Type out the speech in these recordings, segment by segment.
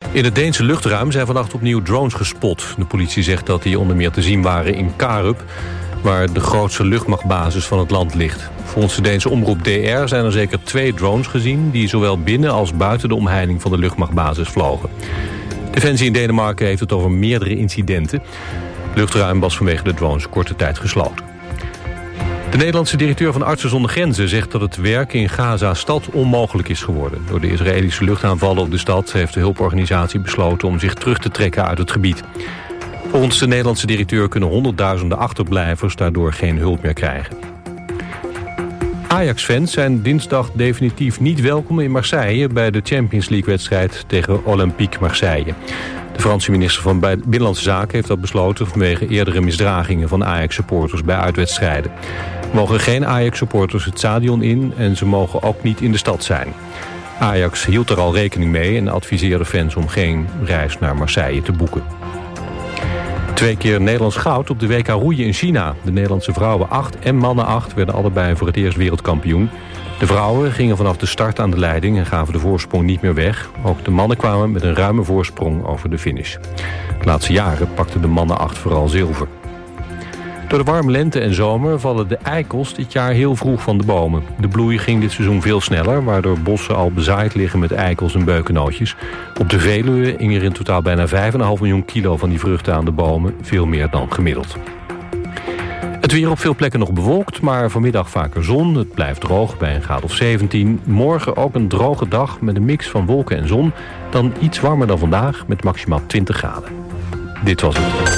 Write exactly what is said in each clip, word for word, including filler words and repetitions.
In het Deense luchtruim zijn vannacht opnieuw drones gespot. De politie zegt dat die onder meer te zien waren in Karup, waar de grootste luchtmachtbasis van het land ligt. Volgens de Deense omroep D R zijn er zeker twee drones gezien die zowel binnen als buiten de omheining van de luchtmachtbasis vlogen. Defensie in Denemarken heeft het over meerdere incidenten. Het luchtruim was vanwege de drones korte tijd gesloten. De Nederlandse directeur van Artsen zonder Grenzen zegt dat het werk in Gaza-stad onmogelijk is geworden. Door de Israëlische luchtaanvallen op de stad heeft de hulporganisatie besloten om zich terug te trekken uit het gebied. Volgens de Nederlandse directeur kunnen honderdduizenden achterblijvers daardoor geen hulp meer krijgen. Ajax-fans zijn dinsdag definitief niet welkom in Marseille bij de Champions League-wedstrijd tegen Olympique Marseille. De Franse minister van Binnenlandse Zaken heeft dat besloten vanwege eerdere misdragingen van Ajax-supporters bij uitwedstrijden. Er mogen geen Ajax-supporters het stadion in en ze mogen ook niet in de stad zijn. Ajax hield er al rekening mee en adviseerde fans om geen reis naar Marseille te boeken. Twee keer Nederlands goud op de W K roeien in China. De Nederlandse vrouwen acht en mannen acht werden allebei voor het eerst wereldkampioen. De vrouwen gingen vanaf de start aan de leiding en gaven de voorsprong niet meer weg. Ook de mannen kwamen met een ruime voorsprong over de finish. De laatste jaren pakten de mannen acht vooral zilver. Door de warme lente en zomer vallen de eikels dit jaar heel vroeg van de bomen. De bloei ging dit seizoen veel sneller, waardoor bossen al bezaaid liggen met eikels en beukennootjes. Op de Veluwe hing er in totaal bijna vijf komma vijf miljoen kilo van die vruchten aan de bomen, veel meer dan gemiddeld. Het weer op veel plekken nog bewolkt, maar vanmiddag vaker zon. Het blijft droog bij een graad of zeventien. Morgen ook een droge dag met een mix van wolken en zon. Dan iets warmer dan vandaag met maximaal twintig graden. Dit was het.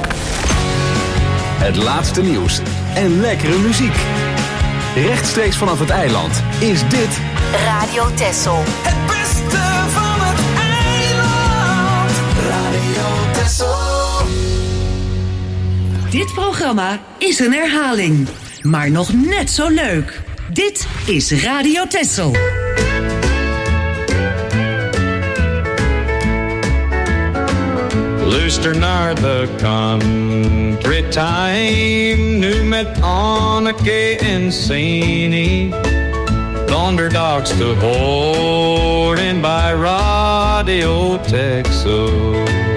Het laatste nieuws en lekkere muziek. Rechtstreeks vanaf het eiland is dit Radio Texel. Het beste van het eiland. Radio Texel. Dit programma is een herhaling, maar nog net zo leuk. Dit is Radio Texel. Luister naar de country time, nu met Anneke en Sini. Thunderdogs te horen bij Radio Texel.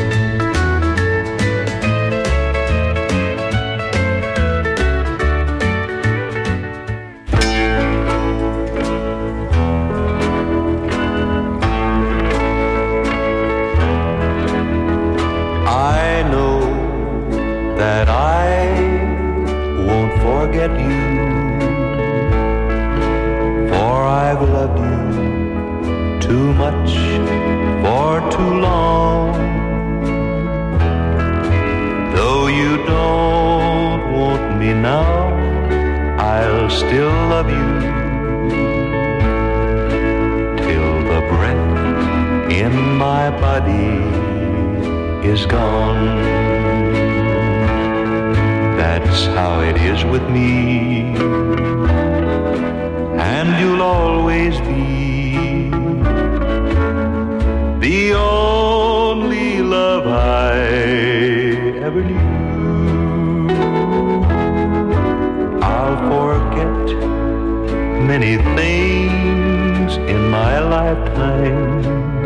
That I won't forget you, for I've loved you too much for too long. Though you don't want me now, I'll still love you till the breath in my body is gone. That's how it is with me, and you'll always be the only love I ever knew. I'll forget many things in my lifetime,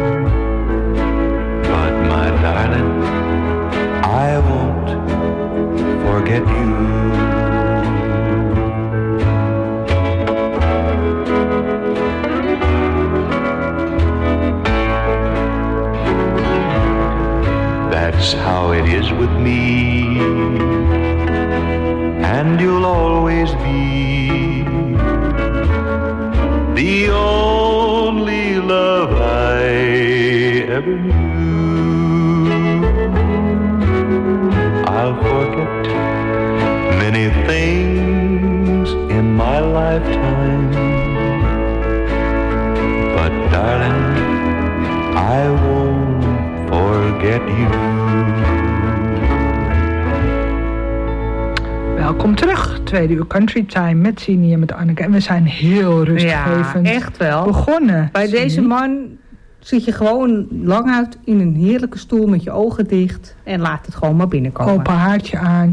but my darling, I won't forget you. That's how it is with me, and you'll always be the only love I ever knew. I'll forget many things in my lifetime, but darling, I won't forget you. Welkom terug, tweede uur Country Time met Sini en met Anneke. En we zijn heel rustgevend ja, echt wel. begonnen. Bij Sini. deze man zit je gewoon lang uit in een heerlijke stoel met je ogen dicht en laat het gewoon maar binnenkomen. Open haartje aan. Ja.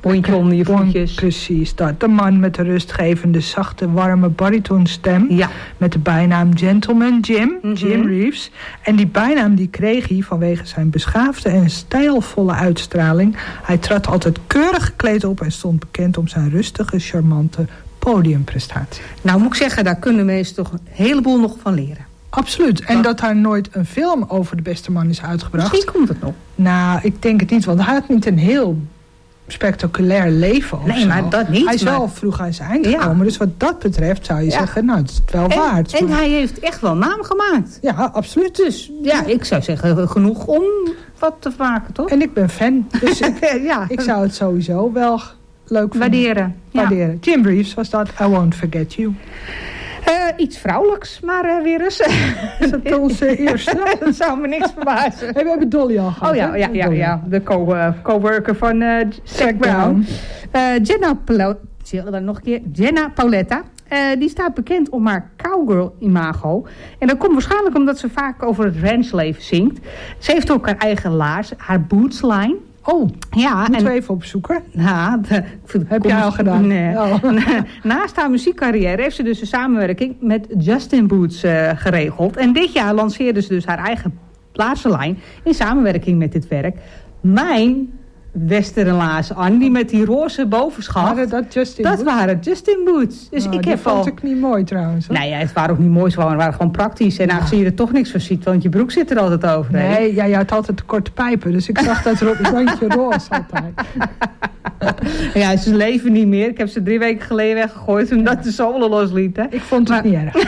Bondje onder je voetjes. Precies dat. De man met de rustgevende, zachte, warme baritonstem. Ja. Met de bijnaam Gentleman Jim, Mm-hmm. Jim Reeves. En die bijnaam die kreeg hij vanwege zijn beschaafde en stijlvolle uitstraling. Hij trad altijd keurig gekleed op en stond bekend om zijn rustige, charmante podiumprestatie. Nou moet ik zeggen, daar kunnen mensen toch een heleboel nog van leren. Absoluut. En dat daar nooit een film over de beste man is uitgebracht. Misschien komt het nog. Nou, ik denk het niet, want hij had niet een heel spectaculair leven of Nee, zo. maar dat niet. Hij is maar... wel vroeg aan zijn eind Ja. gekomen. Dus wat dat betreft zou je Ja. zeggen, nou, het is het wel En, waard. en Maar- hij heeft echt wel naam gemaakt. Ja, absoluut. Dus ja, ik zou zeggen, genoeg om wat te maken, toch? En ik ben fan, dus ik, ja, ik zou het sowieso wel leuk vinden. waarderen. Ja. Waarderen. Jim Reeves was dat, I Won't Forget You. Uh, iets vrouwelijks, maar uh, weer eens. Is dat onze eerste? Dat zou me niks verbazen. Hey, we hebben Dolly al gehad. Oh ja, hè? ja, ja, Dolly. ja. de co, uh, coworker van uh, Zac Brown. Uh, Jenna, Palo- dan nog een keer. Jenna Pauletta. Uh, die staat bekend om haar cowgirl imago. En dat komt waarschijnlijk omdat ze vaak over het ranchleven zingt. Ze heeft ook haar eigen laars, haar bootsline. Oh, ja, moeten en we even opzoeken. Nou, de, Heb jij al gedaan? Nee. Oh. Naast haar muziekcarrière heeft ze dus een samenwerking met Justin Boots uh, geregeld. En dit jaar lanceerde ze dus haar eigen laarzenlijn in samenwerking met dit werk. Mijn westernlaarzen, Anne, die met die roze bovenschaft. Waren dat Justin Dat Boots? waren Justin Boots. Dus Nou, ik die heb vond al... ik niet mooi trouwens. Hoor. Nee, ja, het waren ook niet mooi, ze waren gewoon praktisch. En aangezien je er toch niks van ziet, want je broek zit er altijd over. hè? Nee, ja, je had altijd te korte pijpen. Dus ik zag dat ro- randje roze altijd. Ja, ze leven niet meer. Ik heb ze drie weken geleden weggegooid omdat de zolen loslieten. Ik vond het Maar- niet erg.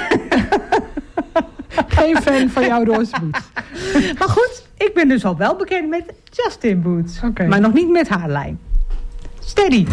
Geen fan van jouw roze boots. Maar goed, ik ben dus al wel bekend met Justin Boots. Oké. Maar nog niet met haar lijn. Steady.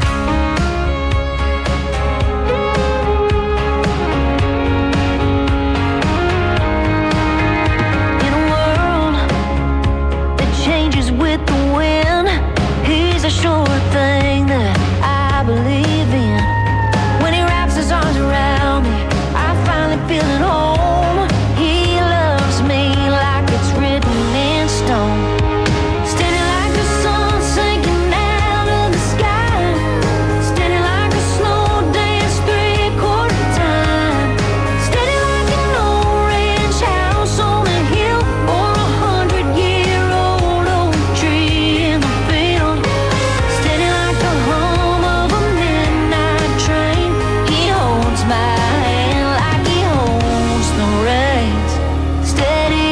In a world that changes with the wind, he's a sure thing that I believe in. When he wraps his arms around me, I finally feel at home. He loves me like it's written in stone. Steady like the sun sinking out of the sky. Steady like a slow dance three-quarter time. Steady like an old ranch house on a hill or a hundred-year-old oak tree in the field. Steady like the hum of a midnight train. He holds my hand like he holds the reins. Steady.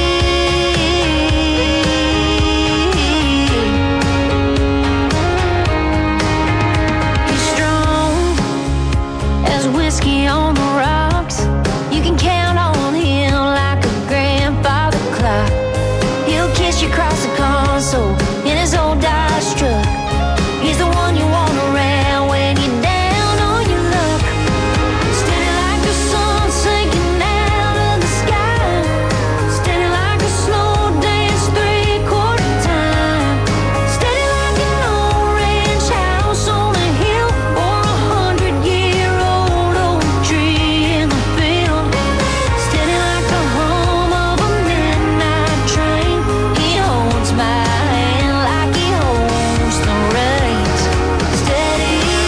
He's strong as whiskey on the rocks. You can count on him like a grandfather clock. He'll kiss you across the console in his old Dodge truck. He's the one you want around when you're down on your luck. Steady like the sun sinking out of the sky. Steady like a slow dance three-quarter time. Steady like an old ranch house on a hill or a hundred-year-old oak tree in the field. Steady like the hum of a midnight train. He holds my hand like he holds the reins. Steady.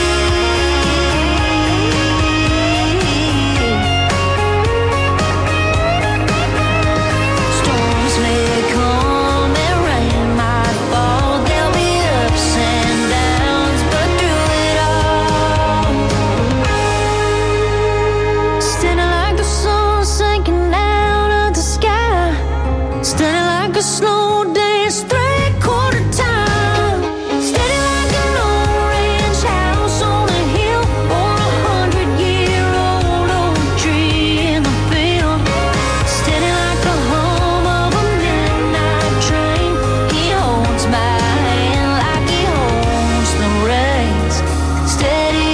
Storms may come and rain might fall. There'll be ups and downs, but through it all, steady like the sun sinking out of the sky. Steady like a slow dance three-quarter time. Steady like an old ranch house on a hill or a hundred-year-old oak tree in the field. Steady like the hum of a midnight train. He holds my hand like he holds the reins. Steady.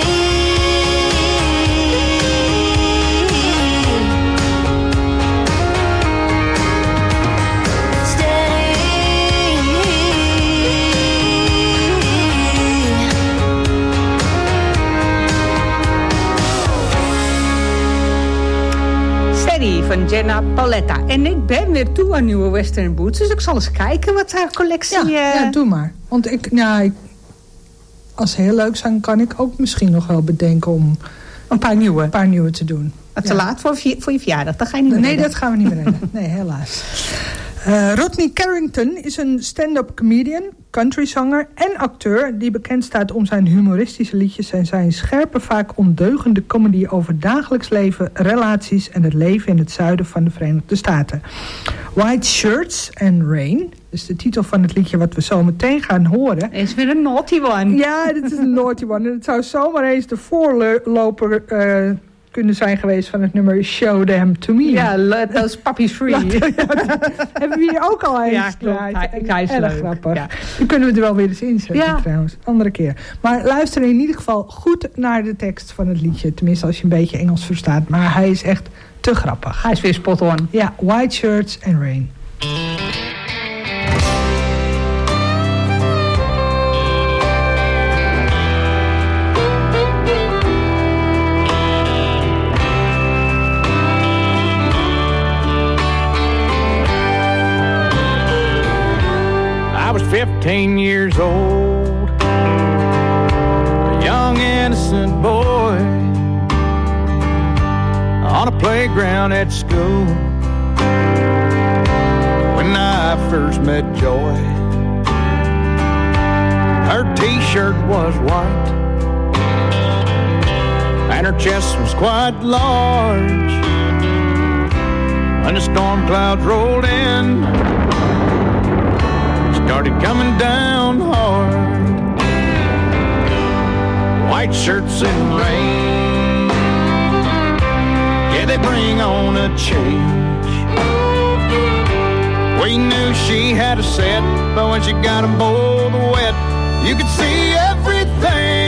Steady van Jenna Pauletta. En ik ben weer toe aan nieuwe Western Boots. Dus ik zal eens kijken wat haar collectie... Ja, eh, ja, doe maar. Want ik, nou, ik, als ze heel leuk zijn, kan ik ook misschien nog wel bedenken om een paar nieuwe, een paar nieuwe te doen. Wat te ja. laat voor, voor je verjaardag, dat ga je niet meer Nee, redden. dat gaan we niet meer redden. Nee, helaas. Uh, Rodney Carrington is een stand-up comedian, countryzanger en acteur die bekend staat om zijn humoristische liedjes en zijn scherpe, vaak ondeugende comedy over dagelijks leven, relaties en het leven in het zuiden van de Verenigde Staten. White Shirts and Rain, dus de titel van het liedje wat we zo meteen gaan horen. Is weer een naughty one. Ja, dit is een naughty one. En het zou zomaar eens de voorloper uh, kunnen zijn geweest van het nummer Show Them To Me. Ja, let those puppies free. Hebben we hier ook al eens ja, klopt. Hij, hij is erg leuk. grappig. Ja. Die kunnen we er wel weer eens inzetten ja. trouwens. Andere keer. Maar luister in ieder geval goed naar de tekst van het liedje. Tenminste als je een beetje Engels verstaat. Maar hij is echt te grappig. Hij is weer spot on. Ja, White Shirts and Rain. fifteen years old, a young innocent boy on a playground at school when I first met Joy. Her t-shirt was white and her chest was quite large. When the storm clouds rolled in, started coming down hard. White shirts and rain, yeah, they bring on a change. We knew she had a set, but when she got them both wet, you could see everything.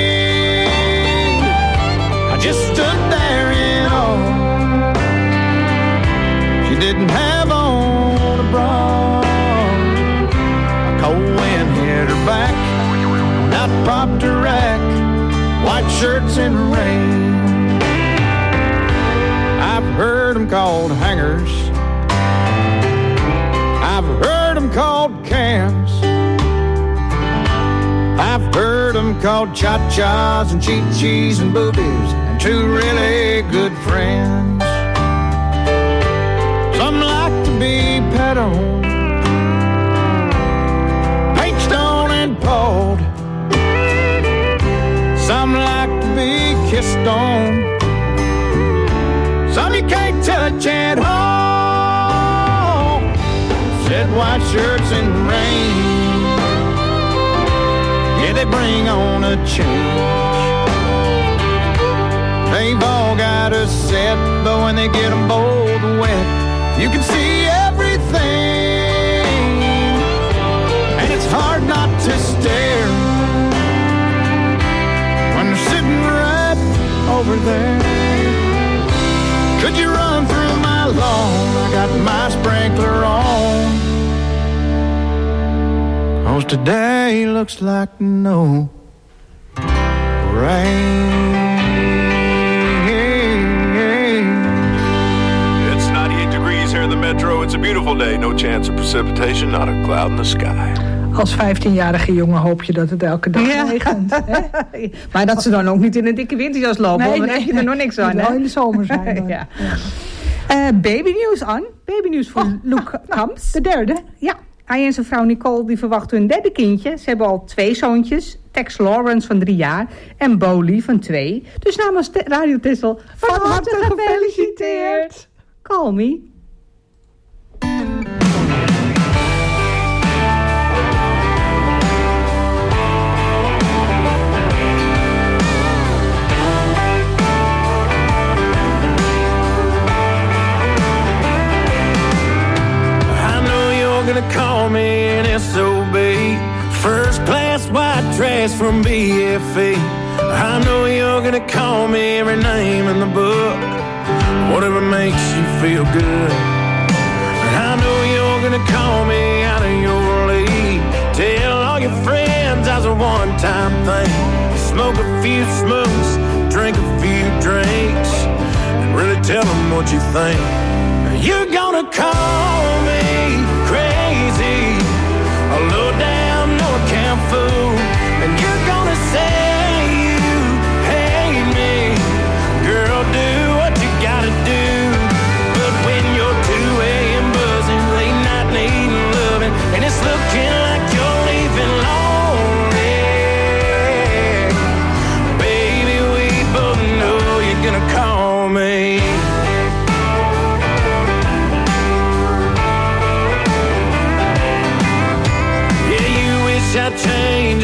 I just stood there in awe. She didn't have on a bra. Cold wind hit her back, out popped her rack, white shirts and rain. I've heard them called hangers, I've heard them called cans, I've heard them called cha-chas and chi-chis and boobies and two really good friends. Some like to be pet on, cold. Some like to be kissed on, some you can't touch at home. Said white shirts and rain, yeah, they bring on a change. They've all got a set, but when they get them both wet, you can see everything. Hard not to stare when they're sitting right over there. Could you run through my lawn? I got my sprinkler on, 'cause today looks like no rain. It's ninety-eight degrees here in the metro. It's a beautiful day. No chance of precipitation, not a cloud in the sky. Als vijftienjarige jongen hoop je dat het elke dag ja. regent. Hè? Maar dat ze dan ook niet in een dikke winterjas lopen. Nee, dan nee, heb je er nog niks aan. Wel in de zomer zijn dan. ja. Ja. Uh, babynieuws aan. Babynieuws voor oh, Luke Kamps. De derde. Ja. Hij en zijn vrouw Nicole die verwachten hun derde kindje. Ze hebben al twee zoontjes. Tex Lawrence van drie jaar. En Bolie van twee. Dus namens Radio Tessel van harte gefeliciteerd. Call me. Gonna call me an S O B, first class white trash from B F E. I know you're gonna call me every name in the book, whatever makes you feel good. And I know you're gonna call me out of your league, tell all your friends I was a one-time thing, smoke a few smokes, drink a few drinks, and really tell them what you think. You're gonna call me crazy, a low down, no account fool, and you're gonna say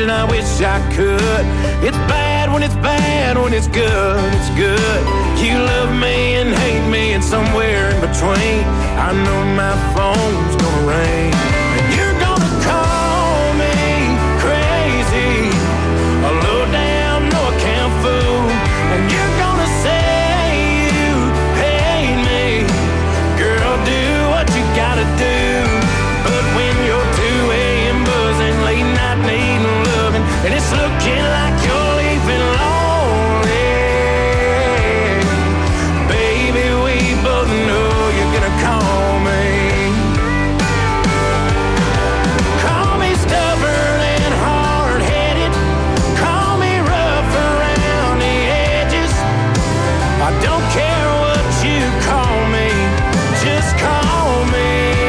and I wish I could. It's bad when it's bad, when it's good, it's good. You love me and hate me and somewhere in between. I know my phone's gonna ring. And you're gonna call me crazy, a low down, no account fool. And you're gonna say you hate me. Girl, do what you gotta do. But when you're two a.m. buzzing, late night needing loving, and it's looking like you're leaving lonely, baby, we both know you're gonna call me. Call me stubborn and hard-headed. Call me rough around the edges. I don't care what you call me, just call me.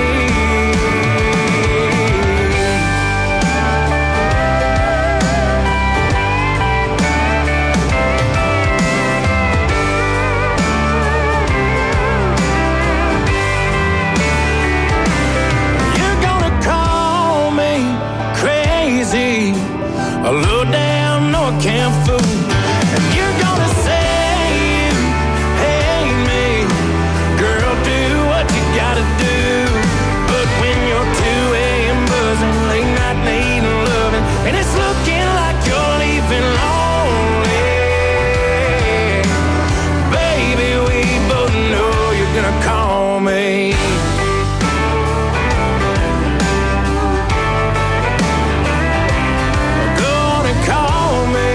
You're gonna call me crazy, a low down, no account fool. And you're gonna say you hate me. Girl, do what you gotta do. But when you're two a.m. buzzing, late night needing loving, and it's looking like you're leaving lonely, baby, we both know you're gonna call me. Go on and call me.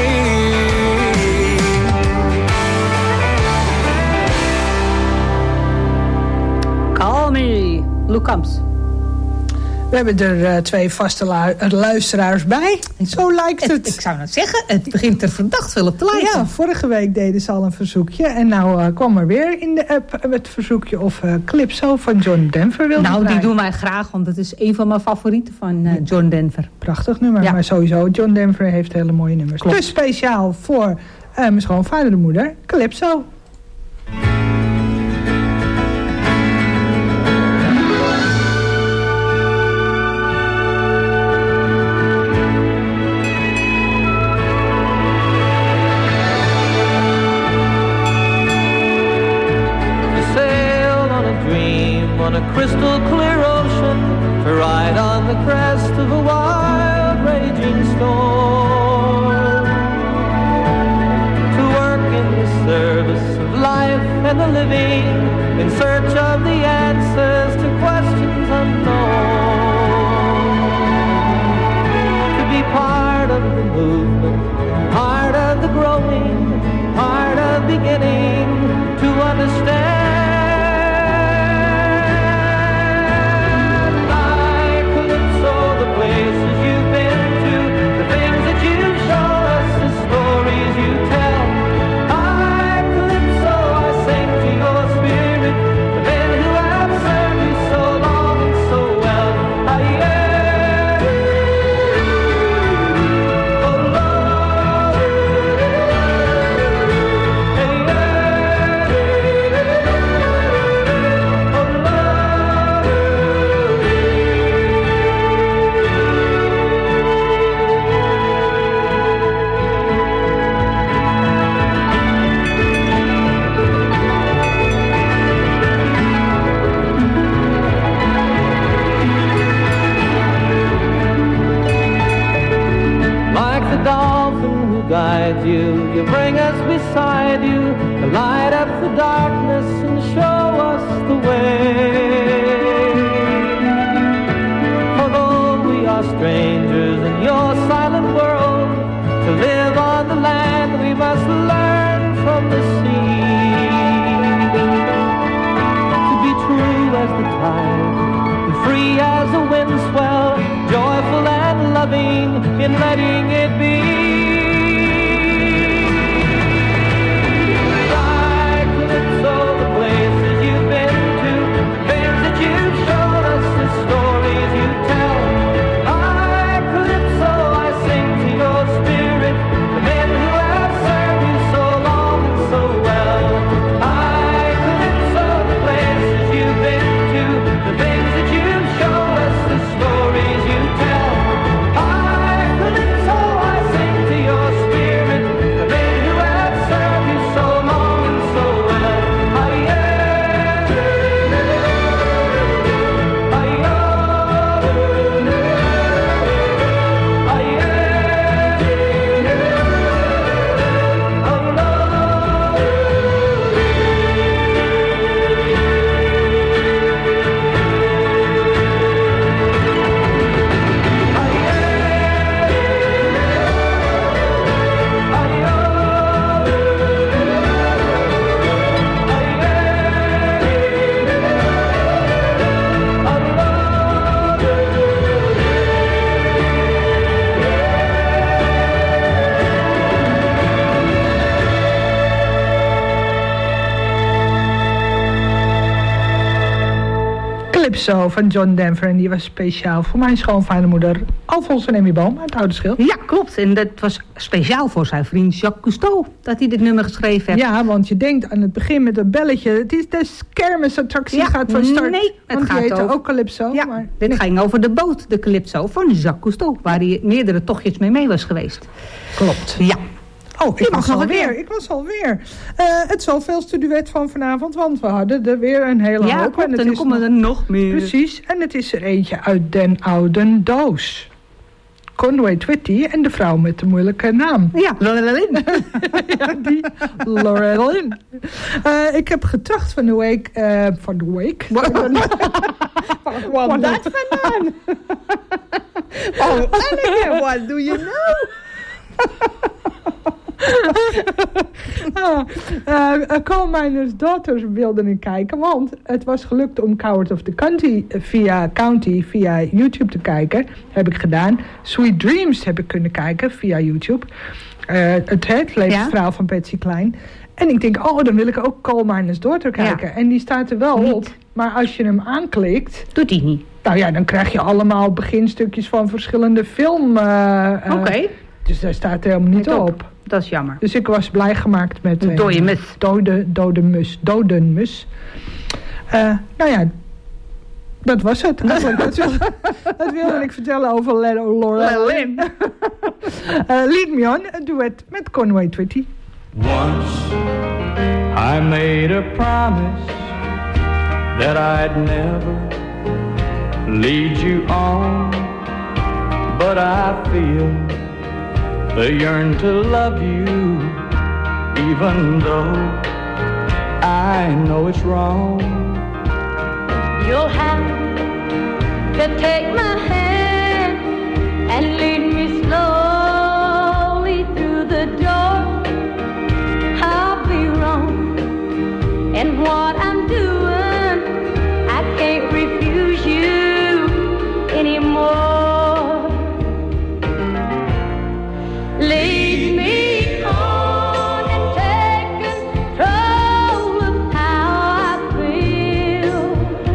Call me. Luke Combs. We hebben er uh, twee vaste lu- luisteraars bij. Zo lijkt het. Ik zou nou zeggen, het begint er verdacht veel op te lijken. Ja, vorige week deden ze al een verzoekje. En nou uh, kwam er weer in de app het verzoekje of uh, Calypso van John Denver wilde Nou, die draaien. doen wij graag, want het is een van mijn favorieten van uh, John Denver. Prachtig nummer, Ja. maar sowieso, John Denver heeft hele mooie nummers. Klopt. Dus speciaal voor uh, mijn schoonvader en moeder, Calypso. Sailed on a dream on a crystal clear ocean to ride on the crest of a wild raging storm, to work in the service of life and the living, in search of the answers to questions unknown, to be part of the movement, part of the growing, part of beginning to understand. Like Calypso, the places you've been to, the things that you've shown us, the stories you tell. Like Calypso, I sing to your spirit, the men who have served you so long and so well. Ah, yeah. Oh, Lord. Hey, yeah. Oh, Like the dolphin who guides you, you bring us beside you, to light up the darkness and show us the way. Although we are strangers in your silent world, to live on the land we must learn from the sea. To be true as the tide, and free as a wind swell, joyful and loving in letting it be. Like Calypso, the places you've been to, things that you've shown us, the stories you tell. Like Calypso van John Denver. En die was speciaal voor mijn schoonvadermoeder Alfons en Emmy Boom uit Oudeschip. Ja, klopt. En dat was speciaal voor zijn vriend Jacques Cousteau dat hij dit nummer geschreven heeft. Ja, want je denkt aan het begin met een belletje. Het is de kermisattractie ja, gaat van start. Nee, het want gaat die heette over... ook Calypso. Ja, maar dit nee. ging over de boot, de Calypso, van Jacques Cousteau. Waar hij meerdere tochtjes mee mee was geweest. Klopt. Ja. Oh, ik was alweer. Ik was alweer. Uh, het zoveelste duet van vanavond, want we hadden er weer een hele ja, hoop. Klopt, en, het en dan is komen nog... er nog meer. Precies, en het is er eentje uit den oude doos. Conway Twitty en de vrouw met de moeilijke naam. Ja, Lorelyn. ja, die Lorelyn. Uh, ik heb getracht van de week... Uh, van de week? Wat kwam dat vandaan? Oh, Anneke, what do you know? ah, uh, uh, Coal Miner's Daughters wilde ik kijken, want het was gelukt om Coward of the County via, County via YouTube te kijken. Heb ik gedaan. Sweet Dreams heb ik kunnen kijken via YouTube. Uh, het het levensverhaal ja? van Patsy Cline. En ik denk, oh, dan wil ik ook Coal Miner's Daughter kijken. Ja. En die staat er wel niet op. Maar als je hem aanklikt... Doet hij niet. Nou ja, dan krijg je allemaal beginstukjes van verschillende film... Uh, Oké. Okay. Dus daar staat er helemaal niet op. op. Dat is jammer. Dus ik was blij gemaakt met... Een dode mus. Dode, dode mus. Dodenmus. Uh, nou ja, dat was het. Eigenlijk, dat, wilde, dat wilde ik vertellen over Lorelyn. uh, Lead Me On, een duet met Conway Twitty. Once I made a promise that I'd never lead you on, but I feel the yearn to love you, even though I know it's wrong. You'll have to take my hand and lead me slowly through the door. I'll be wrong in what I'm doing. I can't refuse you anymore. Lead me on and take control of how I feel.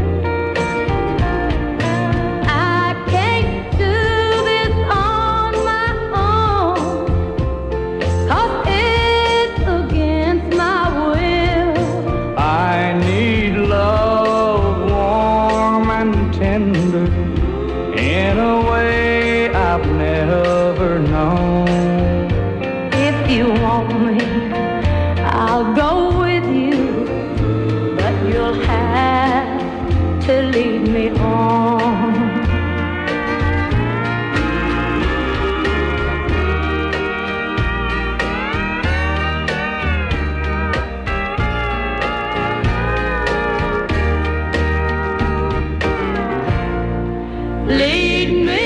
I can't do this on my own, 'cause it's against my will. I need love warm and tender in a way I've never known. You want me, I'll go with you, but you'll have to lead me on. Lead me.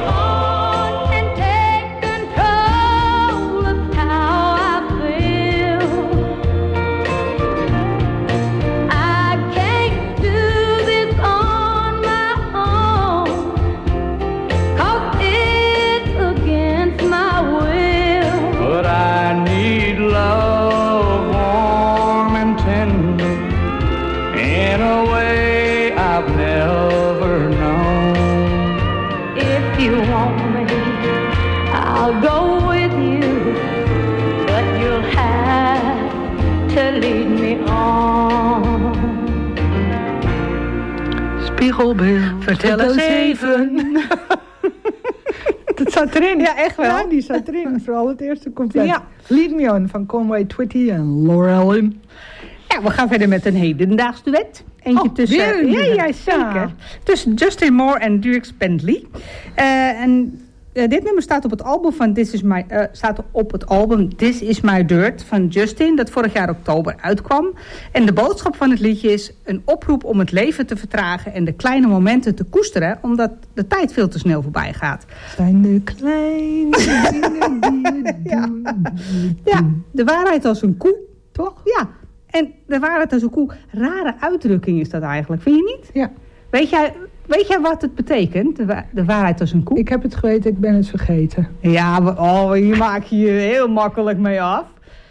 Vertel eens even. Dat zat erin. Ja, echt wel. Ja, die zat erin. Vooral het eerste couplet. Ja. Lead Me On van Conway Twitty en Lorelyn. Ja, we gaan verder met een hedendaags duet. Eentje oh, tussen... Weer een ja, ja, zeker. Ja. Tussen Justin Moore en Dierks Bentley. Uh, en uh, dit nummer staat op het album van This Is My... Uh, staat op het album This Is My Dirt van Justin, dat vorig jaar oktober uitkwam. En de boodschap van het liedje is een oproep om het leven te vertragen en de kleine momenten te koesteren, omdat de tijd veel te snel voorbij gaat. Zijn de kleine dingen die je ja. ja, de waarheid als een koe, toch? Ja, en de waarheid als een koe, rare uitdrukking is dat eigenlijk, vind je niet? Ja. Weet jij... Weet jij wat het betekent, de, wa- de waarheid als een koe? Ik heb het geweten, ik ben het vergeten. Ja, oh, hier maak je je heel makkelijk mee af.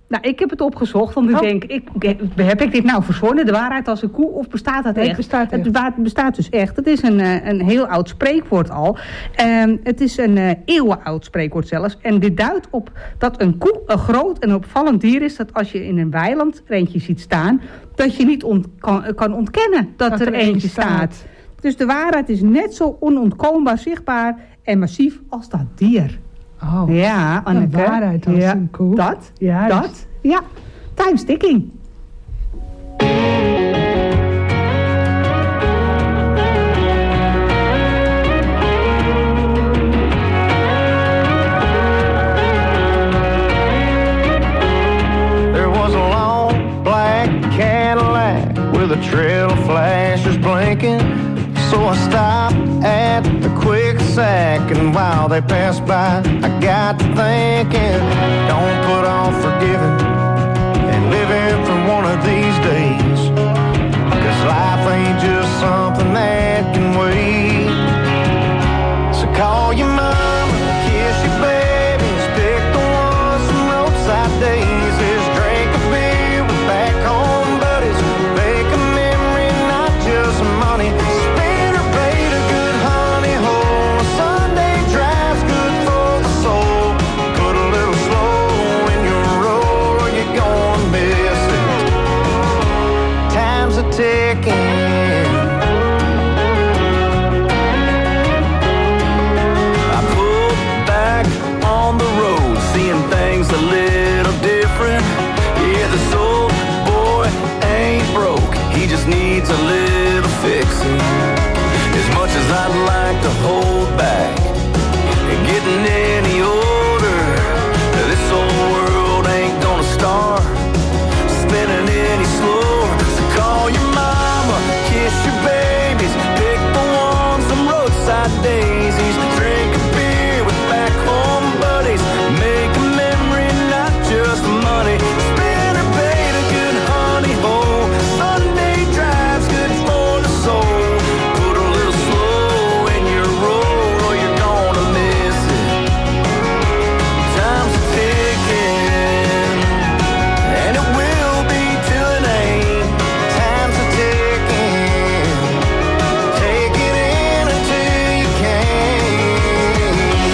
Nou, ik heb het opgezocht, want ik Oh. denk, ik, heb ik dit nou verzonnen, de waarheid als een koe, of bestaat dat Nee, echt? het bestaat echt. Het wa- bestaat dus echt. Het is een, uh, een heel oud spreekwoord al. Um, het is een uh, eeuwenoud spreekwoord zelfs. En dit duidt op dat een koe een groot en opvallend dier is, dat als je in een weiland er eentje ziet staan, dat je niet ont- kan, kan ontkennen dat, dat er, er eentje staat. staat. Dus de waarheid is net zo onontkoombaar zichtbaar en massief als dat dier. Oh. Ja, Anneke. De waarheid als ja, een koe. Dat, Ja, dat. dus- Ja, time's ticking. There was a long black Cadillac with a trail of flashes blinking. So I stopped at the quick sack, and while they passed by, I got to thinking, don't put off forgiving and living for one of these days, 'cause life ain't just something that can wait. So call your mama, kiss your babies, pick the ones from roadside daisies, drink a beer with back home buddies, make a memory, not just money. Spin or bait a good honey hole, a Sunday drive's good for the soul. Put a little slow in your roll or you're gonna miss it. Time's a ticking. I pulled back on the road, seeing things a little different. Yeah, this old boy ain't broke, he just needs a little fixing. As much as I'd like to hold back and getting any older, this old world ain't gonna start spinning any slower. So call your mama, kiss your babies, pick the ones from roadside daisies, drink a beer with back home buddies, make a memory, not just money. Spin or bait a good honey hole, Sunday drive's good for the soul. Put a little slow in your roll or you're gonna miss it. Time's ticking, and it will be till it ain't. Time's a ticking, take it in until you can.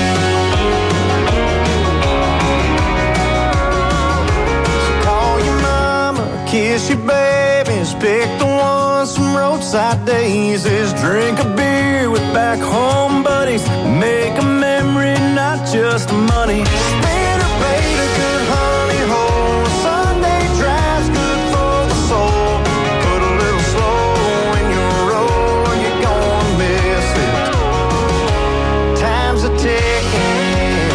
So call your mama, kiss your babies, pick the ones from roadside daisies, drink a beer with back home buddies, make a memory, not just money. Spin or bait a good honey hole, Sunday drive's good for the soul. Put a little slow in your roll or you're gonna miss it. Time's a ticking.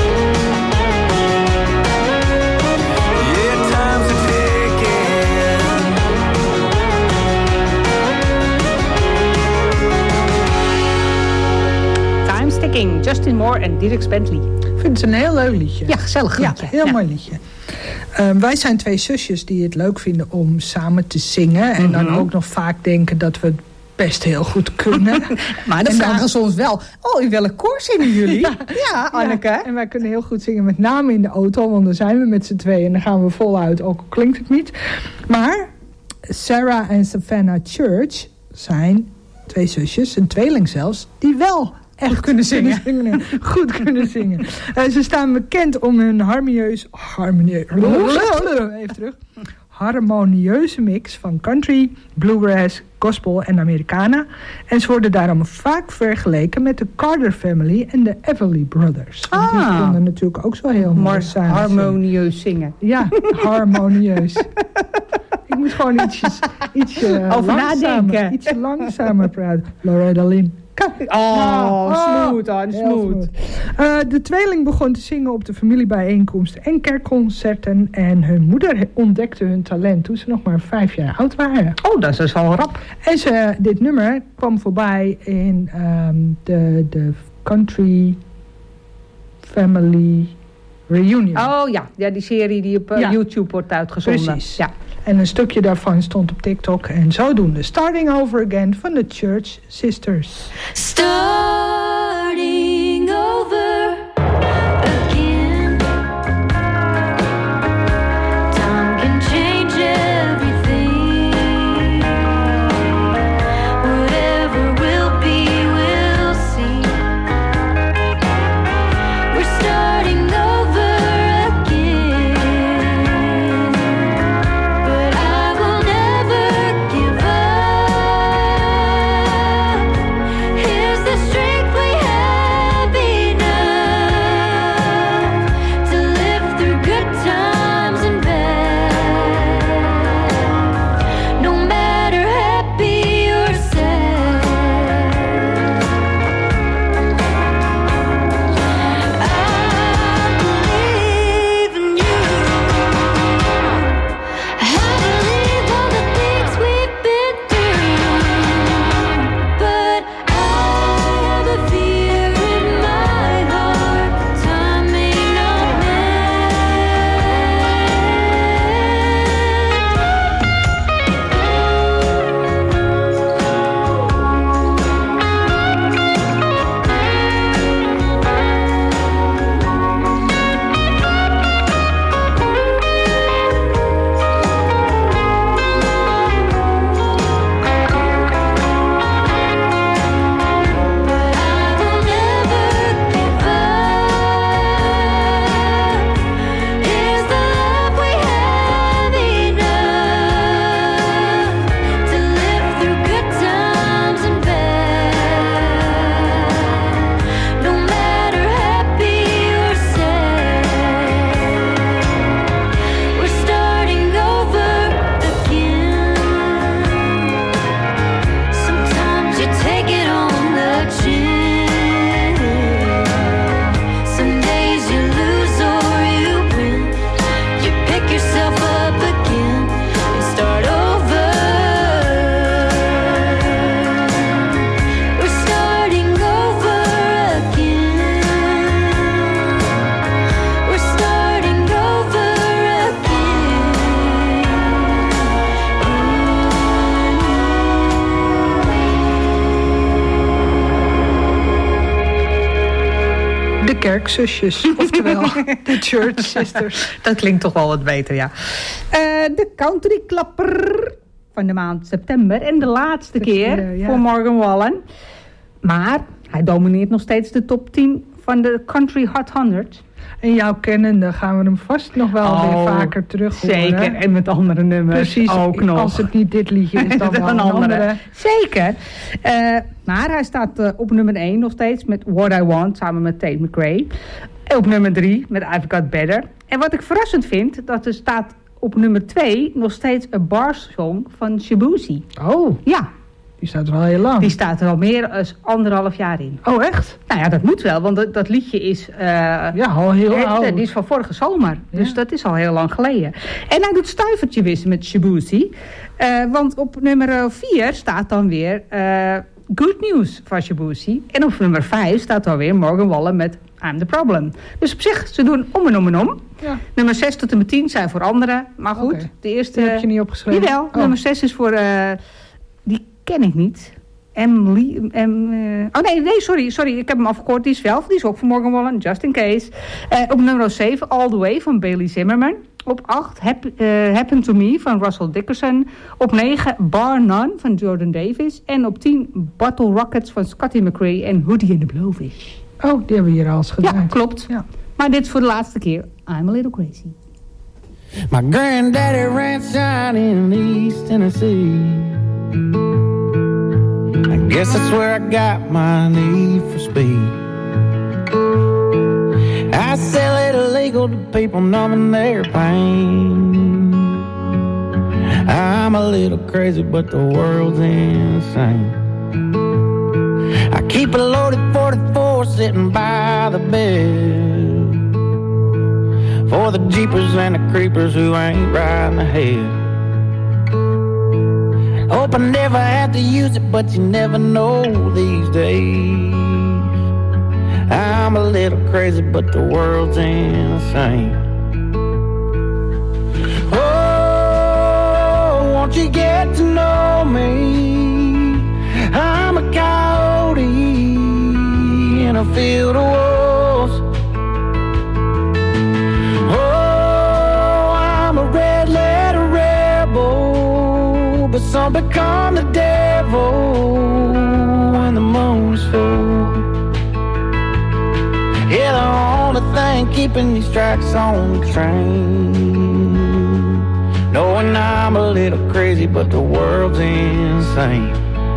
Yeah, time's a ticking. Time's ticking. Justin Moore en Dierks Bentley. Ik vind het een heel leuk liedje. Ja, gezellig Ja, liedje. heel Ja. mooi liedje. Um, wij zijn twee zusjes die het leuk vinden om samen te zingen. En dan Mhm. ook nog vaak denken dat we het best heel goed kunnen. Maar dan En dan- vragen ze ons wel, oh, in welk koor zingen jullie? Ja, Ja, Anneke. en wij kunnen heel goed zingen, met name in de auto. Want dan zijn we met z'n tweeën en dan gaan we voluit, ook al klinkt het niet. Maar Sarah en Savannah Church zijn twee zusjes, een tweeling zelfs, die wel echt kunnen zingen. kunnen zingen, goed kunnen zingen. Uh, ze staan bekend om hun harmonieus... harmonieus even terug. Harmonieuze mix van country, bluegrass, gospel en Americana. En ze worden daarom vaak vergeleken met de Carter Family en de Everly Brothers. Want die Ah. konden natuurlijk ook zo heel mooi Maar samen harmonieus zingen. zingen. Ja, harmonieus. Ik moet gewoon ietsjes, ietsje Over langzamer, nadenken. ietsje langzamer praten. Loretta Lynn. Oh, smooth, hoor, heel smooth. Uh, de tweeling begon te zingen op de familiebijeenkomsten en kerkconcerten. En hun moeder ontdekte hun talent toen ze nog maar vijf jaar oud waren. Oh, dat is dus al rap. En ze, dit nummer kwam voorbij in um, de, de Country Family Reunion. Oh ja, ja die serie die op uh, Ja. YouTube wordt uitgezonden. Precies. Ja. En een stukje daarvan stond op TikTok. En zodoende Starting Over Again van de Church Sisters. Starting over again. De kerkzusjes, oftewel de Church Sisters. Dat klinkt toch wel wat beter, ja. Uh, de countryklapper van de maand september. En de laatste de keer keer ja. voor Morgan Wallen. Maar hij domineert nog steeds de top tien van de Country Hot honderd. En jouw kennende gaan we hem vast nog wel oh, weer vaker terug horen. Zeker, en met andere nummers. Precies, ook nog. Als het niet dit liedje is, dan wel een andere. andere. Zeker. Uh, maar hij staat uh, op nummer één nog steeds met What I Want, samen met Tate McRae. En op nummer drie met I've Got Better. En wat ik verrassend vind, dat er staat op nummer twee nog steeds een bar song van Shabuzi. Oh. Ja. Die staat er al heel lang. Die staat er al meer dan anderhalf jaar in. Oh, echt? Nou ja, dat moet wel, want dat, dat liedje is... Uh, ja, al heel het, oud. Die is van vorige zomer, ja. Dus dat is al heel lang geleden. En hij doet stuivertje wissen met Shabuzi. Uh, want op nummer vier staat dan weer uh, Good News van Shabuzi. En op nummer vijf staat dan weer Morgan Wallen met I'm the Problem. Dus op zich, ze doen om en om en om. Ja. Nummer zes tot nummer tien zijn voor anderen. Maar goed, okay. De eerste... Die heb je niet opgeschreven? Jawel, oh. Nummer zes is voor... Uh, die ken ik niet. Emily... Em, uh, oh nee, nee, sorry, sorry. Ik heb hem afgekort. Die is wel. Die is ook van Morgan Wallen. Just in case. Uh, op nummer zeven, All the Way van Bailey Zimmerman. Op acht, Hap, uh, Happen to Me van Russell Dickerson. Op negen, Bar None van Jordan Davis. En op tien, Bottle Rockets van Scotty McRae en Hootie and the Blowfish. Oh, die hebben we hier al eens gedaan. Ja, klopt. Ja. Maar dit is voor de laatste keer. I'm a little crazy. My granddaddy ranch in East Tennessee. I guess that's where I got my need for speed. I sell it illegal to people numbing their pain. I'm a little crazy, but the world's insane. I keep a loaded forty-four sitting by the bed for the jeepers and the creepers who ain't riding ahead. Hope I never have to use it, but you never know these days. I'm a little crazy, but the world's insane. Oh, won't you get to know me? I'm a coyote in a field of wolves. Oh, I'm a red letter rebel, but some become the devil when the moon's full. Yeah, the only thing keeping these tracks on the train, knowing I'm a little crazy, but the world's insane.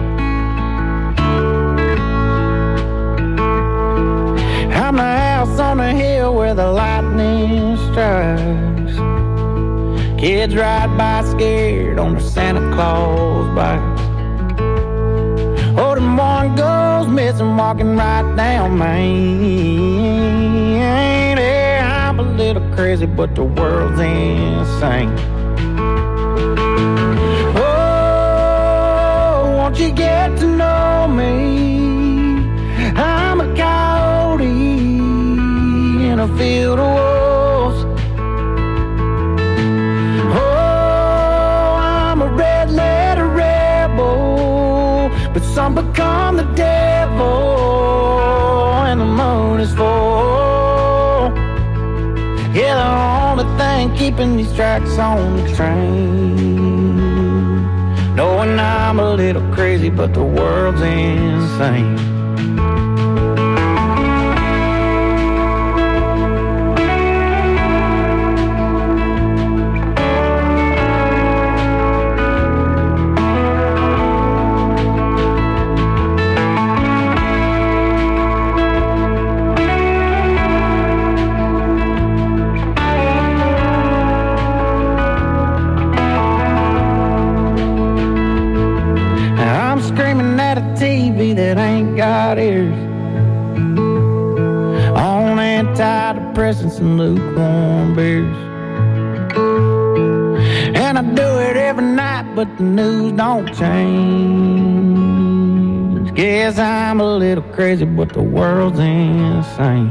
I'm the house on the hill where the lightning strikes. Kids ride by scared on their Santa Claus bikes. Oh, the morning goes missing walking right down Main. Yeah, I'm a little crazy, but the world's insane. Oh, won't you get to know me? I'm a coyote in a field of wolves. Oh, I'm a red letter rebel, but some become the devil and the moon is full. Yeah, the only thing keeping these tracks on the train, knowing I'm a little crazy, but the world's insane. That ain't got ears, on antidepressants and lukewarm beers, and I do it every night, but the news don't change. Guess I'm a little crazy, but the world's insane.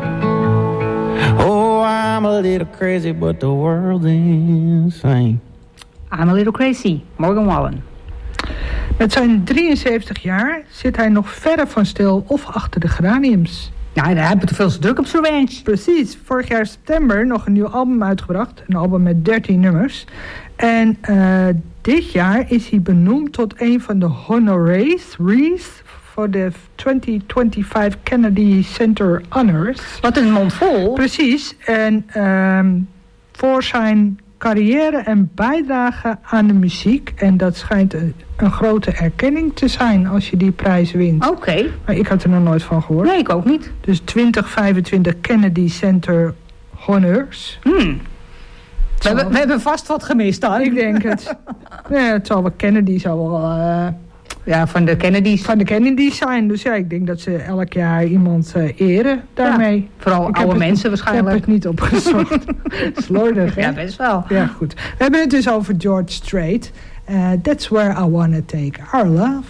Oh, I'm a little crazy, but the world's insane. I'm a little crazy, Morgan Wallen. Met zijn drieënzeventig jaar zit hij nog verre van stil of achter de geraniums. Nou, daar hebben we te veel druk op zijn ranch. Precies. Vorig jaar september nog een nieuw album uitgebracht. Een album met dertien nummers. En uh, dit jaar is hij benoemd tot een van de honorees voor de twintig vijfentwintig Kennedy Center Honors. Wat een mond vol. Precies. En um, voor zijn carrière en bijdrage aan de muziek. En dat schijnt een, een grote erkenning te zijn als je die prijs wint. Oké. Okay. Maar ik had er nog nooit van gehoord. Nee, ik ook niet. Dus twintig vijfentwintig Kennedy Center Honors. Hmm. We hebben, we hebben vast wat gemist dan. Ik denk het. Ja, het zal wel Kennedy zal wel... Uh, ja, van de Kennedys. Van de Kennedys zijn. Dus ja, ik denk dat ze elk jaar iemand uh, eren daarmee. Ja, vooral ik oude mensen het, waarschijnlijk. Ik heb het niet opgezocht. Slordig, hè? Ja, best wel. Ja, goed. We hebben het dus over George Strait. Uh, that's where I wanna take our love.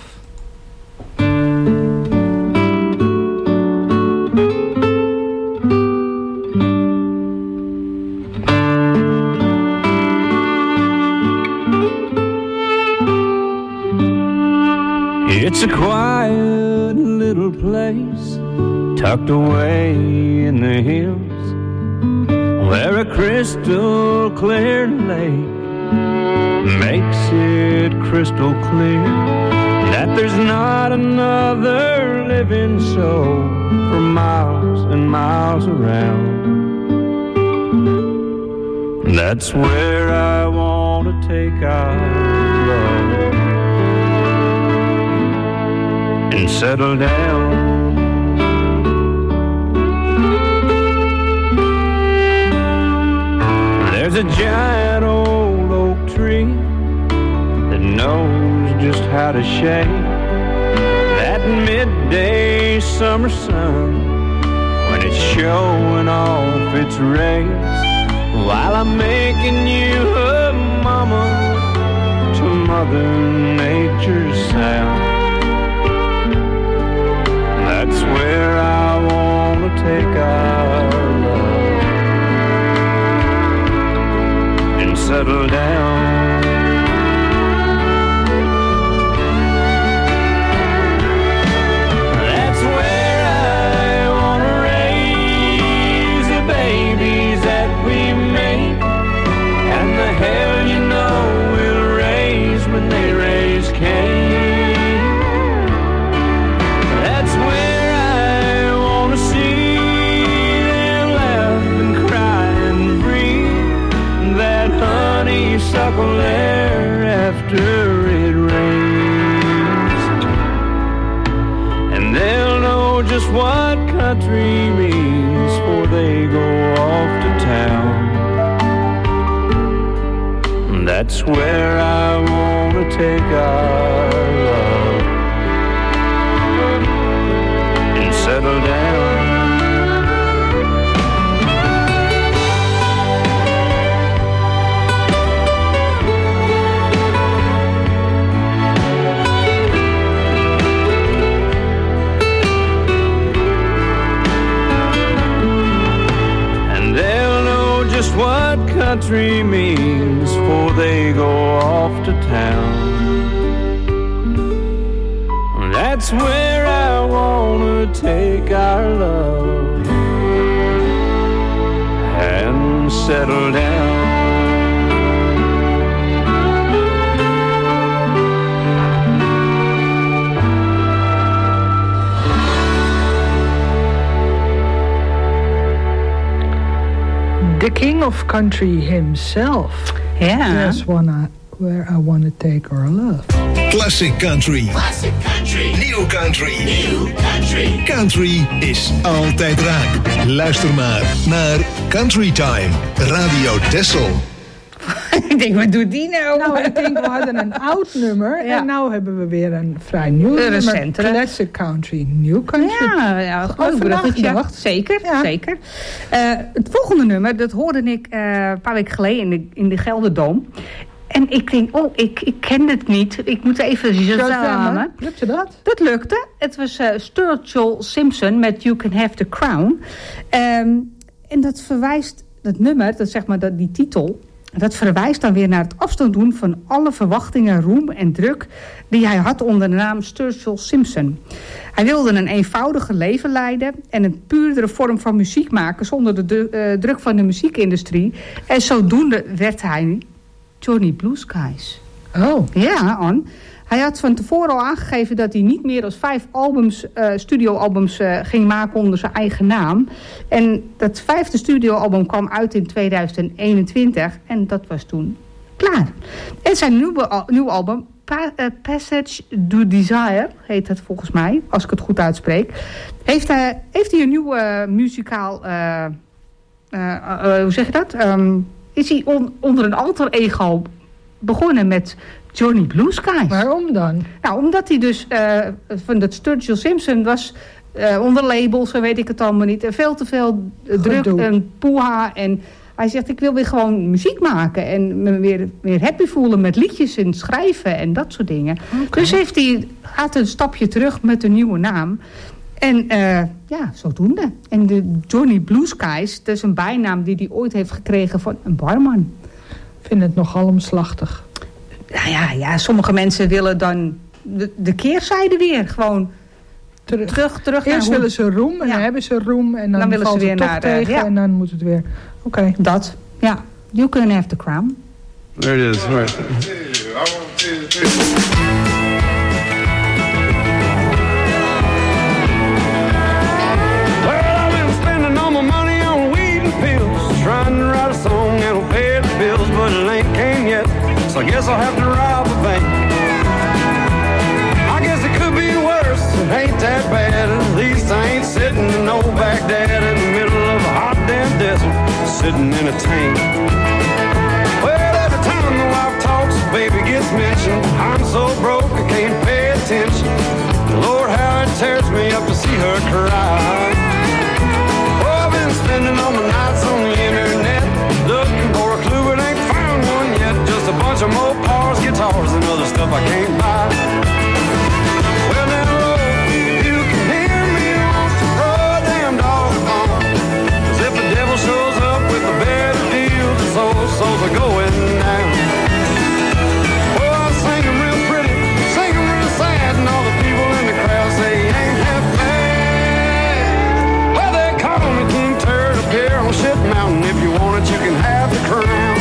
It's a quiet little place tucked away in the hills where a crystal clear lake makes it crystal clear that there's not another living soul for miles and miles around. That's where I want to take our love and settle down. There's a giant old oak tree that knows just how to shade that midday summer sun when it's showing off its rays, while I'm making you a mama to Mother Nature's sound. That's where I want to take our love and settle down. That's where I want to raise the babies that we make, and the hell you know we'll raise when they raise Cain. Suckle there after it rains, and they'll know just what country means before they go off to town. That's where I want to take our love and settle down. Just what country means before they go off to town. That's where I want to take our love and settle down. The King of Country himself. Yeah. That's wanna, where I want to take our love. Classic country. Classic country. New country. New country. Country is altijd raak. Luister maar naar Country Time. Radio Texel. Ik denk, wat doet die nou? Nou, ik denk, we hadden een oud nummer. Ja. En nou hebben we weer een vrij nieuw nummer. Recentere. Classic country, new country. Ja, ja goed bruggetje. Wacht, zeker, ja. zeker. Uh, het volgende nummer, dat hoorde ik uh, een paar weken geleden in de, in de Gelderdoom. En ik denk, oh, ik, ik ken het niet. Ik moet even Shazammen. Lukte dat? Dat lukte. Het was uh, Sturgill Simpson met You Can Have the Crown. Um, en dat verwijst, dat nummer, dat zeg maar dat, die titel... Dat verwijst dan weer naar het afstand doen van alle verwachtingen, roem en druk die hij had onder de naam Sturgill Simpson. Hij wilde een eenvoudiger leven leiden en een puurdere vorm van muziek maken zonder de du- uh, druk van de muziekindustrie. En zodoende werd hij Johnny Blue Skies. Oh. Ja, Ann. Hij had van tevoren al aangegeven dat hij niet meer dan vijf albums, uh, studioalbums uh, ging maken onder zijn eigen naam. En dat vijfde studioalbum kwam uit in tweeduizend eenentwintig en dat was toen klaar. En zijn nieuwe, al, nieuwe album, pa, uh, Passage to Desire, heet het volgens mij, als ik het goed uitspreek, heeft, uh, heeft hij een nieuw uh, muzikaal, uh, uh, uh, hoe zeg je dat? Um, is hij on, onder een alter ego begonnen met Johnny Blue Skies. Waarom dan? Nou, omdat hij dus uh, van dat Sturgill Simpson was uh, onder labels en weet ik het allemaal niet. En veel te veel uh, druk en poeha. En hij zegt, ik wil weer gewoon muziek maken. En me weer, weer happy voelen met liedjes en schrijven en dat soort dingen. Okay. Dus heeft hij, gaat een stapje terug met een nieuwe naam. En uh, ja, zodoende. En de Johnny Blue Skies, dat is een bijnaam die hij ooit heeft gekregen van een barman. Ik vind het nogal omslachtig. Nou ja, ja, sommige mensen willen dan de, de keerzijde weer. Gewoon terug, terug, terug Eerst naar willen ze roem en ja. dan hebben ze roem. En dan, dan willen valt ze weer het toch naar tegen ja. en dan moet het weer. Oké. Okay. Dat, ja. You can have the crown. There it is. Right. Well, I've been spending all my money on weed and pills. Trying to write a song that'll pay the bills, but it ain't came yet. So I guess I'll have to rob a bank. I guess it could be worse. It ain't that bad. At least I ain't sitting in no Baghdad in the middle of a hot damn desert, sitting in a tank. Well, every time the wife talks, the baby gets mentioned. I'm so broke I can't pay attention. Lord, how it tears me up to see her cry. Oh, I've been spending all my nights on the internet, looking for a clue but ain't found one yet. Just a bunch of Mopars, guitars, and other stuff I can't buy. Well, now, Lord, if you can hear me, won't you throw a damn dog a bone? 'Cause if the devil shows up with a better deal, the souls, souls are going down. Oh, I'm singing real pretty, singing real sad, and all the people in the crowd say he ain't half bad. Well, they call me King Turd up here on Shit Mountain. If you want it, you can have the crown.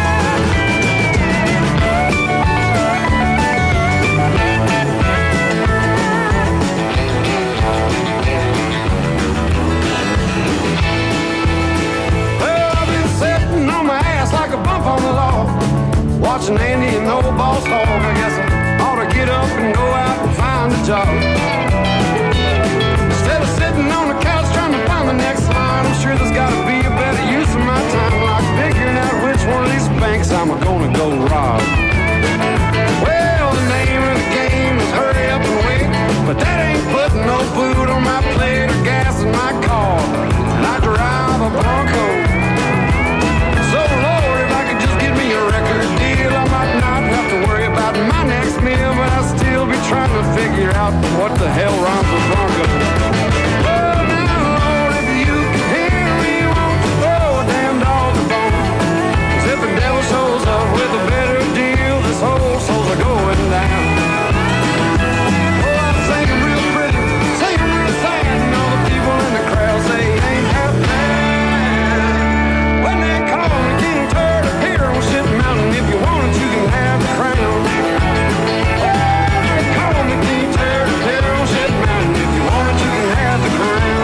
On the law, watching Andy and old Boss Hog. I guess I ought to get up and go out and find a job. Instead of sitting on the couch trying to find the next line, I'm sure there's got to be a better use of my time, like figuring out which one of these banks I'm gonna go rob. Well, the name of the game is hurry up and wait, but that ain't putting no food on my plate or gas in my car, and I drive a Bronco. So Lord, if I could just get me a record deal, I might not have to worry about my next meal, but I'll still be trying to figure out what the hell rhymes with Bronco. Well, now, Lord, if you can hear me, won't you throw a damn dog a bone? 'Cause if the devil shows up with a better deal, this whole soul's are going down. Oh, I'm singing real pretty, singing real sad, and all the people in the crowd say he ain't half bad. When they call me King Turd up here on Shit Mountain, if you want it, you can have the crown. Oh, they call me King Turd up here on Shit Mountain, if you want it, you can have the crown.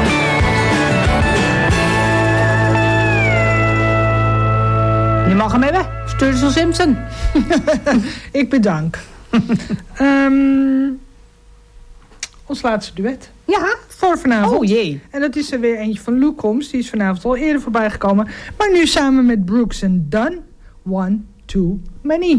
Je mag hem hebben, Sturgill Simpson. Ik bedank. um, ons laatste duet. Ja, voor vanavond. Oh jee. En dat is er weer eentje van Luke Combs. Die is vanavond al eerder voorbij gekomen. Maar nu samen met Brooks and Dunn. One Too Many.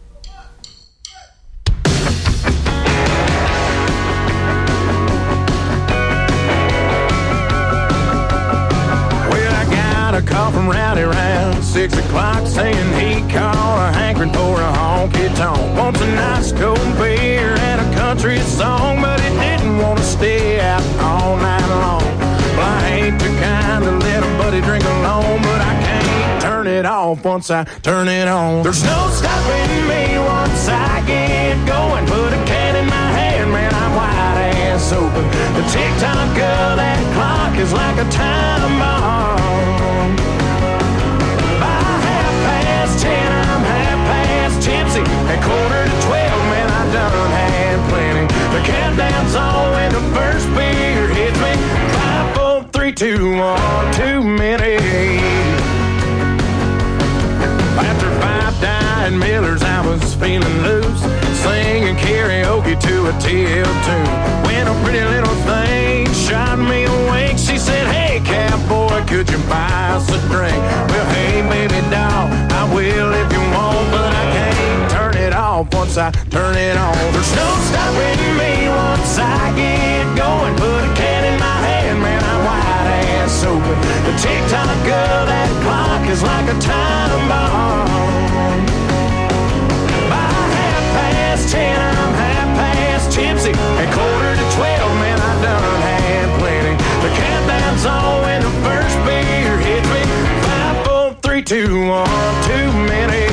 Well, I got a call from Rowdy around six o'clock saying he called a hankering for a honky tonk. Wants a nice cold beer and a country song, but he didn't want to stay out all night long. Well, I ain't the kind to let a buddy drink alone, but I can't turn it off off once I turn it on. There's no stopping me once I get going. Put a can in my hand, man, I'm wide ass open. The tick-tock of that clock is like a time bomb. By half past ten, I'm half past tipsy. At quarter to twelve, man, I done had plenty. The countdown's on when the first beer hits me. Five, four, three, two, one, too many. After five dying Millers, I was feeling loose, singing karaoke to a T L tune. When a pretty little thing shot me awake, she said, hey, cowboy, could you buy us a drink? Well, hey, baby doll, I will if you want, but I can't turn it off once I turn it on. There's no stopping me once I get going. Put a can in my hand, man, I'm wide ass open. The tick-tock of that clock is like a time bomb. By half past ten, I'm half past tipsy. At quarter to twelve, man, I done had plenty. The countdown's on when the first beer hits me. Five, four, three, two, one, too many.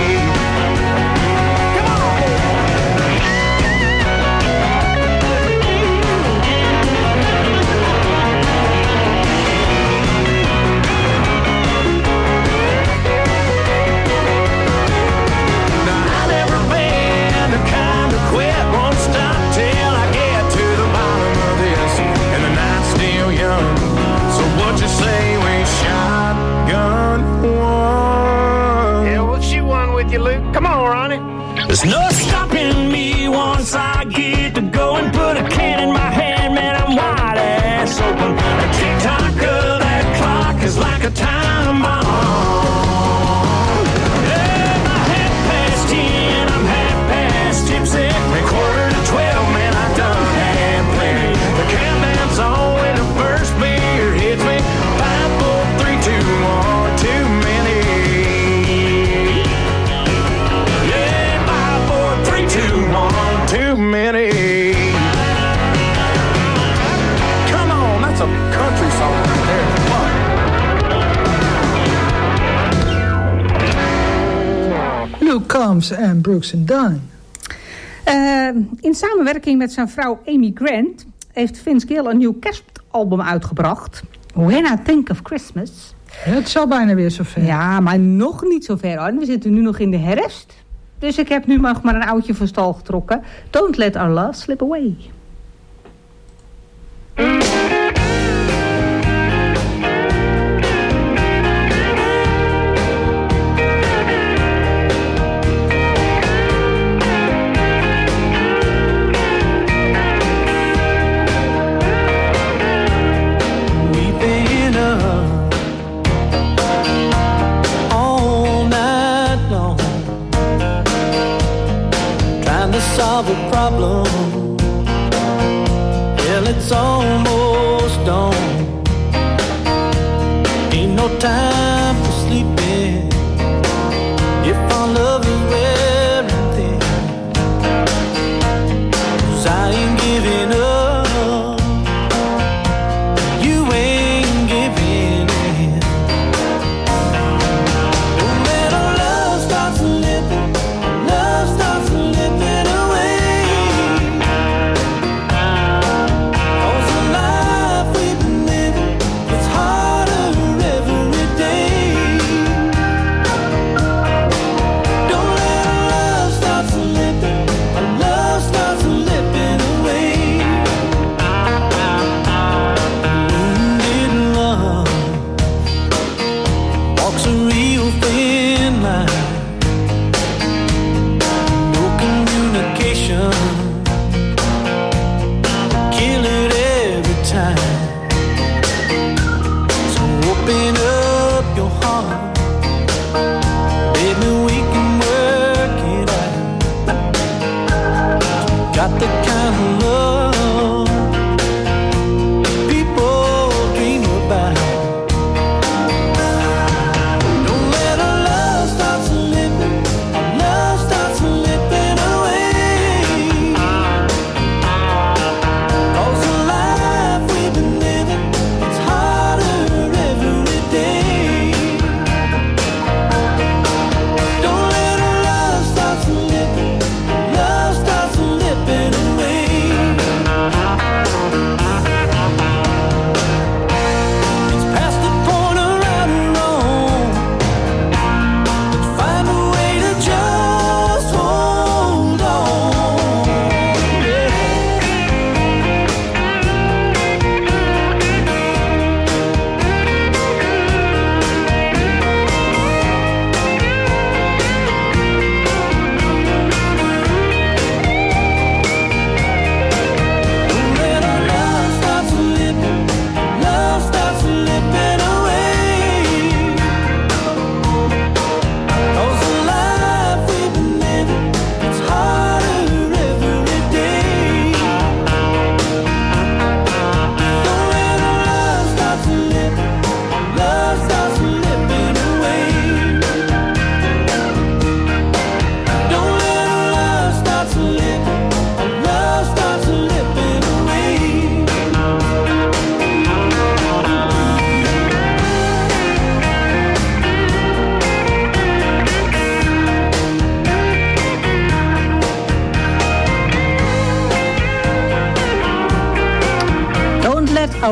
Say we shotgun one. Yeah, well, she won with you, Luke. Come on, Ronnie. There's no stopping me once I get to go and put a can in my hand, man, I'm wide ass open. The tick-tock of that clock is like a time bomb. Yeah, my half past ten, I'm half past tipsy. And quarter to twelve, man, I done had plenty. The countdown's on when the first beer hits me. One, too many. Yeah, five, four, three, two, one, too many. Come on, that's a country song right there. Luke Combs en Brooks and Dunn. Uh, in samenwerking met zijn vrouw Amy Grant heeft Vince Gill een nieuw kerstalbum uitgebracht. When I Think of Christmas. Ja, het is al bijna weer zover. Ja, maar nog niet zover hoor. We zitten nu nog in de herfst. Dus ik heb nu nog maar een oudje van stal getrokken. Don't let our love slip away. Solve a problem. Well, it's almost dawn. Ain't no time for sleeping. If our love is wearing thin, 'cause I ain't giving up. You ain't giving in. No matter love starts slipping, love starts slipping. Day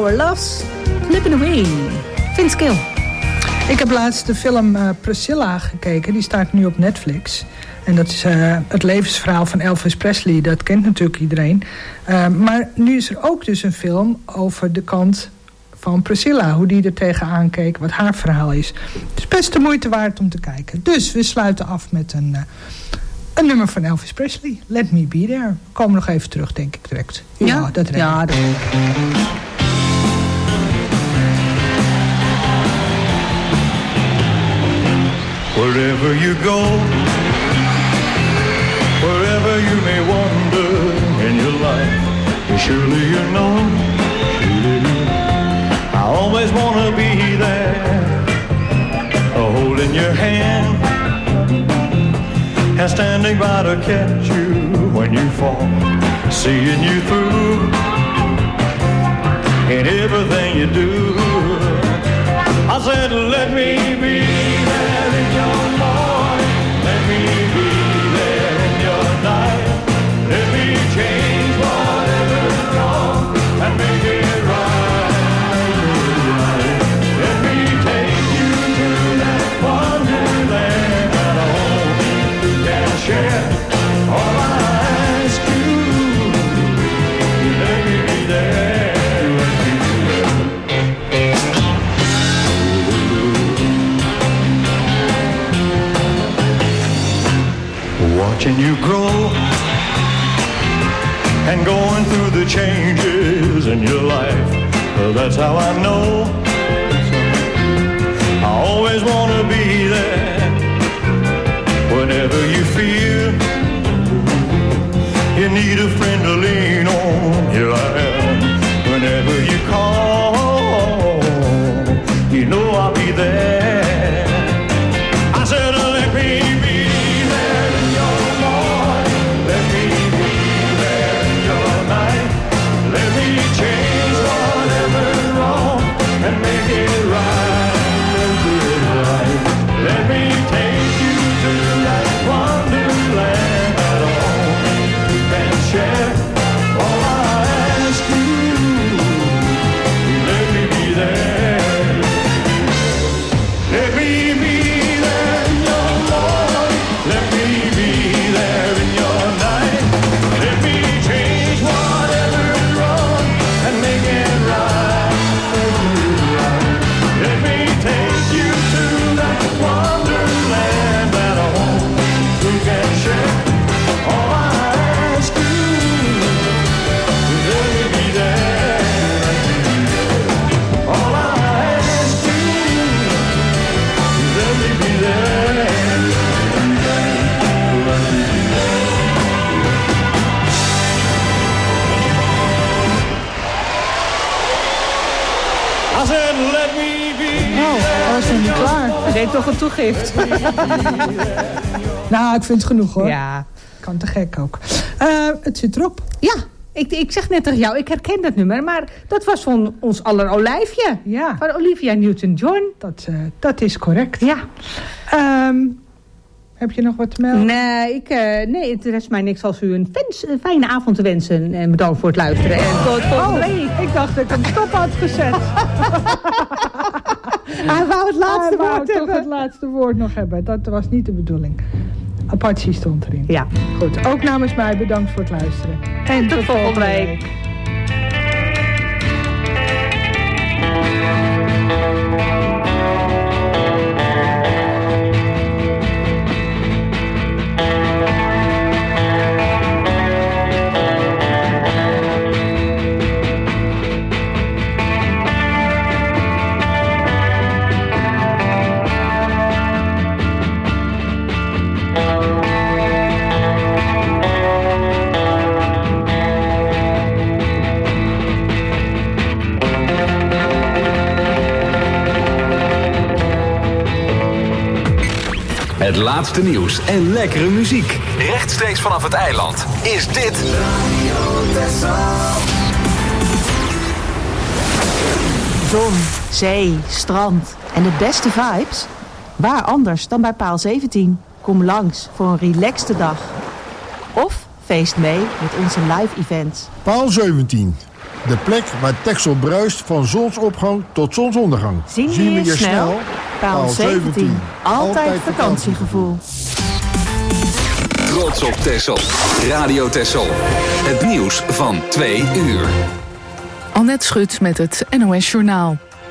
Our Loves Slipping Away. Vince Gill. Ik heb laatst de film uh, Priscilla gekeken. Die staat nu op Netflix. En dat is uh, het levensverhaal van Elvis Presley. Dat kent natuurlijk iedereen. Uh, maar nu is er ook dus een film over de kant van Priscilla. Hoe die er tegenaan keek. Wat haar verhaal is. Het is best de moeite waard om te kijken. Dus we sluiten af met een, uh, een nummer van Elvis Presley. Let Me Be There. We komen nog even terug, denk ik direct. Ja, ja dat redden. Ja, dat... Wherever you go, wherever you may wander in your life, surely you know, surely you know, I always want to be there, holding your hand, and standing by to catch you when you fall, seeing you through, in everything you do. I said, let me be there in your morning, let me be there in your night, let me change whatever's wrong and make it right. Let me take you to that wonderland that only can share. All I ask you, let me be there. Watching you grow and going through the changes in your life, that's how I know I always want to be there. Whenever you feel you need a friend to lean on, here I am. Whenever you call, you know I'll be there. I said, let me be there in your morning, let me be there in your night, let me change whatever's wrong and make it right, make it right. Let me take you to that wonderland that only you can share. All I ask you, let me be there. Let me be there in your morning, let me be there in your night. Let me change whatever's wrong and make it right, make it right. Let me take you to that wonderland that only you can share. All I ask you, let me be there. All I ask you, let me be there. I said, let me be. Oh, dat is nog niet klaar. Hij deed toch een toegift. Nou, ik vind het genoeg hoor. Ja. Kan te gek ook. Uh, het zit erop. Ja, ik, ik zeg net tegen jou, ik herken dat nummer, maar dat was van ons aller Olijfje. Ja. Van Olivia Newton-John. Dat, uh, dat is correct. Ja. Um, heb je nog wat te melden? Nee, ik, uh, nee, het rest mij niks als u een, fans, een fijne avond te wensen. En bedankt voor het luisteren. En tot volgende week. Ik dacht dat ik hem stop had gezet. Hij wou het laatste Hij wou woord toch hebben. het laatste woord nog hebben. Dat was niet de bedoeling. Apache stond erin. Ja. Goed, ook namens mij bedankt voor het luisteren. En tot, tot volgende week. week. Het laatste nieuws en lekkere muziek. Rechtstreeks vanaf het eiland is dit Zon, zee, strand en de beste vibes? Waar anders dan bij Paal zeventien? Kom langs voor een relaxte dag. Of feest mee met onze live events. Paal zeventien, De plek waar Texel bruist van zonsopgang tot zonsondergang. Zien we je snel? Paal zeventien. Altijd vakantiegevoel. Trots op Texel. Radio Texel. Het nieuws van twee uur. Annette Schut met het N O S Journaal.